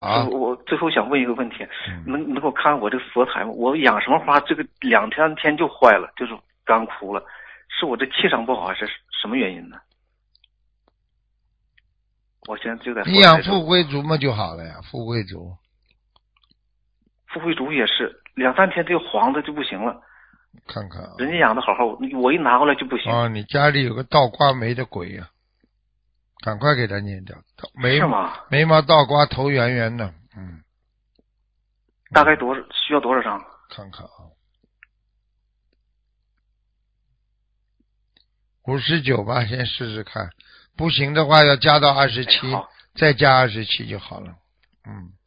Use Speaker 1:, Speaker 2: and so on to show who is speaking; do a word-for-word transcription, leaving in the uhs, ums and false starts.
Speaker 1: 啊，
Speaker 2: 傅，我最后想问一个问题，
Speaker 1: 嗯
Speaker 2: 能能给我看看我这个佛台吗？我养什么花，这个两三天就坏了，就是干枯了，是我这气场不好还是什么原因呢？我现在就在佛台
Speaker 1: 你养
Speaker 2: 中
Speaker 1: 富贵竹嘛就好了呀，富贵竹。
Speaker 2: 富贵竹也是两三天这个黄的就不行了，
Speaker 1: 看看啊。
Speaker 2: 人家养的好好，我一拿过来就不行。
Speaker 1: 哦，你家里有个倒刮眉的鬼呀、赶快给他念掉。眉
Speaker 2: 是吗？
Speaker 1: 眉毛倒刮，头圆圆的，嗯。
Speaker 2: 大概多少需要多少张？
Speaker 1: 看看啊，五十九吧，先试试看，不行的话要加到二十七，
Speaker 2: 哎，好，
Speaker 1: 再加二十七就好了。嗯。